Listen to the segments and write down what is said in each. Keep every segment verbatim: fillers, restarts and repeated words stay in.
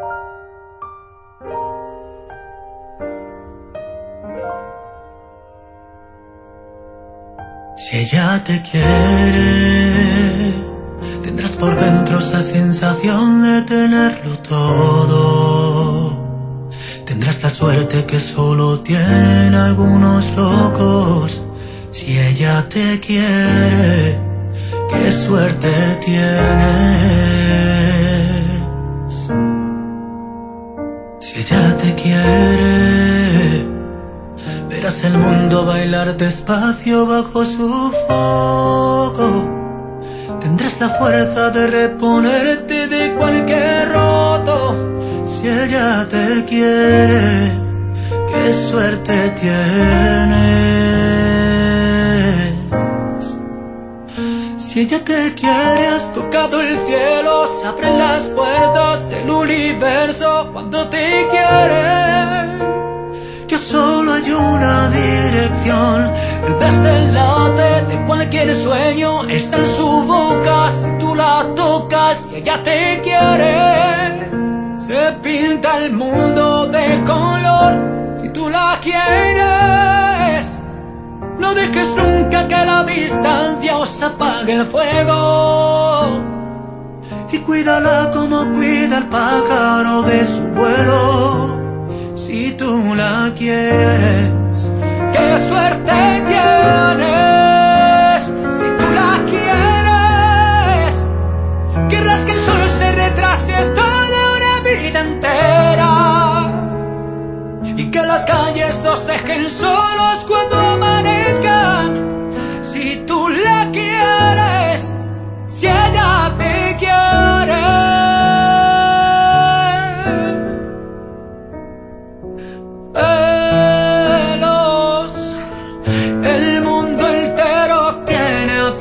Si ella te quiere, tendrás por dentro esa sensación de tenerlo todo. Tendrás la suerte que solo tienen algunos locos. Si ella te quiere, qué suerte tienes. Si ella te quiere, verás el mundo bailar despacio bajo su fuego. Tendrás la fuerza de reponerte de cualquier roto. Si ella te quiere, qué suerte tienes. Si ella te quiere, has tocado el cielo. Se abren las puertas del universo cuando te quiere. Que solo hay una dirección. El desenlace de cualquier sueño está en su boca. Si tú la tocas y ella te quiere, se pinta el mundo de color. Si tú la quieres, no dejes nunca que la distancia os apague el fuego. Y cuídala como cuida el pájaro de su vuelo. Si tú la quieres, qué suerte tienes. Si tú la quieres, querrás que el sol se retrase toda una vida entera. Y que las calles nos dejen solos cuando amanezcan. Si tú la quieres, si ella te quiere. Celos, el mundo entero tiene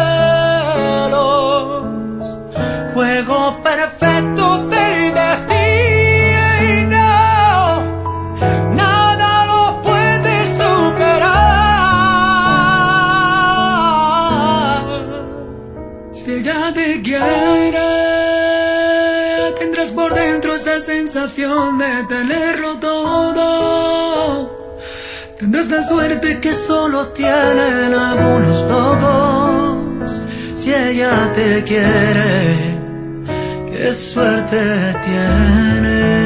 celos. Juego perfecto del destino, nada lo puede superar. Si ella te quiere, tendrás por dentro esa sensación de tenerlo todo. Tendrás la suerte que solo tienen algunos locos. Si ella te quiere, qué suerte tienes.